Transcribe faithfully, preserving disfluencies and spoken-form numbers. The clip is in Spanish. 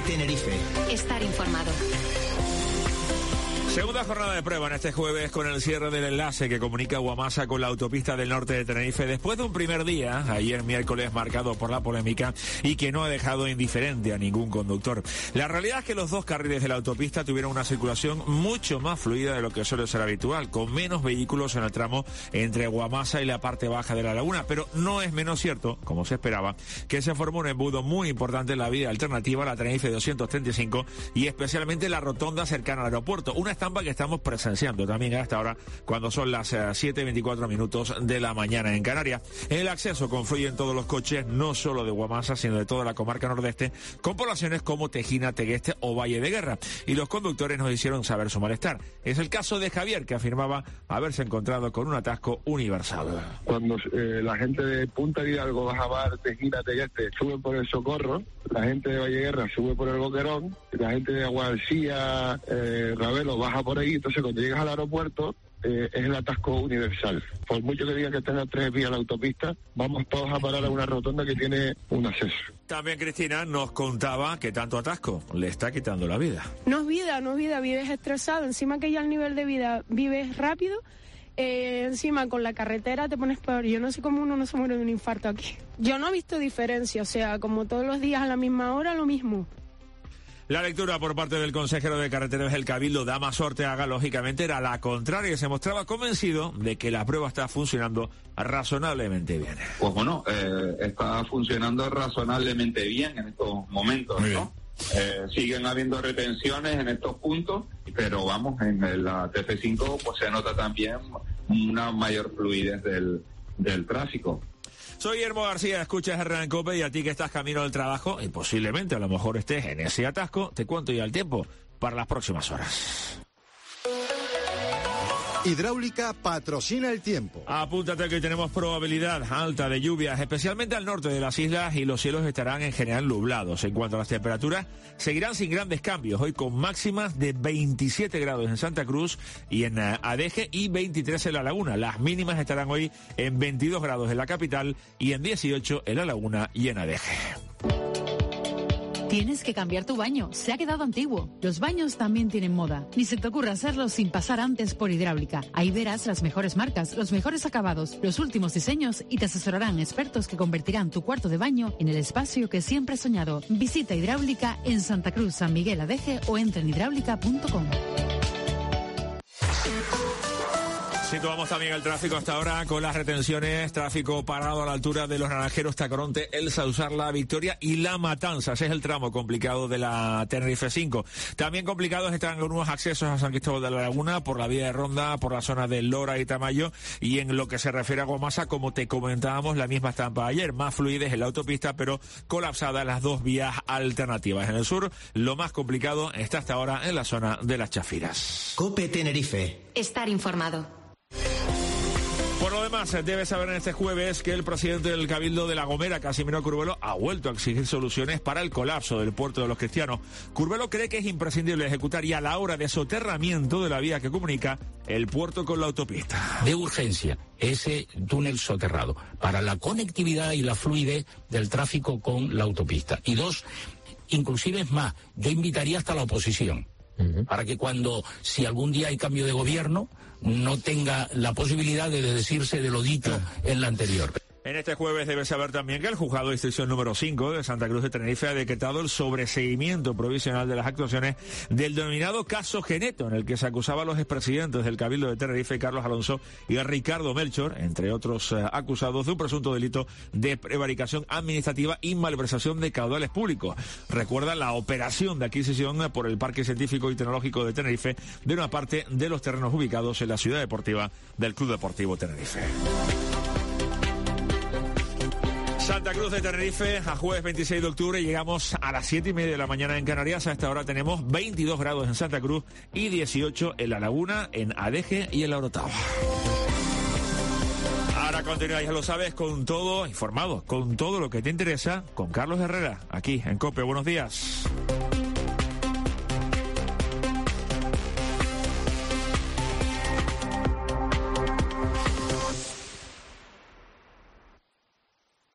Tenerife. Estar informado. Segunda jornada de prueba en este jueves con el cierre del enlace que comunica Guamasa con la autopista del norte de Tenerife después de un primer día, ayer miércoles, marcado por la polémica y que no ha dejado indiferente a ningún conductor. La realidad es que los dos carriles de la autopista tuvieron una circulación mucho más fluida de lo que suele ser habitual, con menos vehículos en el tramo entre Guamasa y la parte baja de la laguna, pero no es menos cierto, como se esperaba, que se formó un embudo muy importante en la vía alternativa a la Tenerife doscientos treinta y cinco y especialmente la rotonda cercana al aeropuerto, una estampa que estamos presenciando también a esta hora cuando son las uh, siete y veinticuatro minutos de la mañana en Canarias. En el acceso confluyen todos los coches, no solo de Guamasa, sino de toda la comarca nordeste, con poblaciones como Tejina, Tegueste o Valle de Guerra. Y los conductores nos hicieron saber su malestar. Es el caso de Javier, que afirmaba haberse encontrado con un atasco universal. Cuando eh, la gente de Punta de Hidalgo, Bajabar, Tejina, Tegueste sube por el Socorro, la gente de Valle de Guerra sube por el Boquerón, la gente de Aguadalcía, eh, Ravelo baja por ahí. Entonces cuando llegas al aeropuerto eh, es el atasco universal. Por mucho que digan que tenga tres vías la autopista, vamos todos a parar a una rotonda que tiene un acceso. También Cristina nos contaba que tanto atasco le está quitando la vida. No es vida, no es vida, vives estresado, encima que ya el nivel de vida vives rápido, eh, encima con la carretera te pones peor. Yo no sé cómo uno no se muere de un infarto aquí. Yo no he visto diferencia, o sea, como todos los días a la misma hora, lo mismo. La lectura por parte del consejero de Carreteras del Cabildo, Dámaso Ortega, lógicamente era la contraria y se mostraba convencido de que la prueba está funcionando razonablemente bien. Pues bueno, eh, está funcionando razonablemente bien en estos momentos, ¿no? Eh, siguen habiendo retenciones en estos puntos, pero vamos, en la T F cinco pues se nota también una mayor fluidez del, del tráfico. Soy Guillermo García, escuchas Hernán Cope y a ti que estás camino al trabajo y posiblemente a lo mejor estés en ese atasco, te cuento ya el tiempo para las próximas horas. Hidráulica patrocina el tiempo. Apúntate que hoy tenemos probabilidad alta de lluvias, especialmente al norte de las islas, y los cielos estarán en general nublados. En cuanto a las temperaturas, seguirán sin grandes cambios, hoy con máximas de veintisiete grados en Santa Cruz y en Adeje y veintitrés en La Laguna. Las mínimas estarán hoy en veintidós grados en la capital y en dieciocho en La Laguna y en Adeje. Tienes que cambiar tu baño, se ha quedado antiguo. Los baños también tienen moda. Ni se te ocurra hacerlo sin pasar antes por Hidráulica. Ahí verás las mejores marcas, los mejores acabados, los últimos diseños y te asesorarán expertos que convertirán tu cuarto de baño en el espacio que siempre has soñado. Visita Hidráulica en Santa Cruz, San Miguel, Adeje o entra en hidráulica punto com. Situamos también el tráfico hasta ahora con las retenciones, tráfico parado a la altura de los Naranjeros, Tacoronte, El Sausar, La Victoria y La Matanza. Ese es el tramo complicado de la Tenerife cinco. También complicados están algunos accesos a San Cristóbal de la Laguna por la vía de Ronda, por la zona de Lora y Tamayo, y en lo que se refiere a Guamasa, como te comentábamos, la misma estampa ayer, más fluidez en la autopista, pero colapsadas las dos vías alternativas. En el sur, lo más complicado está hasta ahora en la zona de las Chafiras. Cope Tenerife. Estar informado. Por lo demás, debes saber en este jueves que el presidente del Cabildo de La Gomera, Casimiro Curbelo, ha vuelto a exigir soluciones para el colapso del puerto de los Cristianos. Curbelo cree que es imprescindible ejecutar ya la obra de soterramiento de la vía que comunica el puerto con la autopista. De urgencia, ese túnel soterrado para la conectividad y la fluidez del tráfico con la autopista. Y dos, inclusive es más, yo invitaría hasta la oposición. Uh-huh. Para que cuando, si algún día hay cambio de gobierno, no tenga la posibilidad de desdecirse de lo dicho uh-huh. en la anterior. En este jueves debes saber también que el juzgado de instrucción número cinco de Santa Cruz de Tenerife ha decretado el sobreseimiento provisional de las actuaciones del denominado caso Geneto, en el que se acusaba a los expresidentes del Cabildo de Tenerife, Carlos Alonso y a Ricardo Melchor, entre otros eh, acusados de un presunto delito de prevaricación administrativa y malversación de caudales públicos. Recuerda la operación de adquisición por el Parque Científico y Tecnológico de Tenerife de una parte de los terrenos ubicados en la ciudad deportiva del Club Deportivo Tenerife. Santa Cruz de Tenerife, a jueves veintiséis de octubre, llegamos a las siete y media de la mañana en Canarias. A esta hora tenemos veintidós grados en Santa Cruz y dieciocho en La Laguna, en Adeje y en La Orotava. Ahora continúa, ya lo sabes, con todo, informado, con todo lo que te interesa, con Carlos Herrera, aquí en COPE. Buenos días.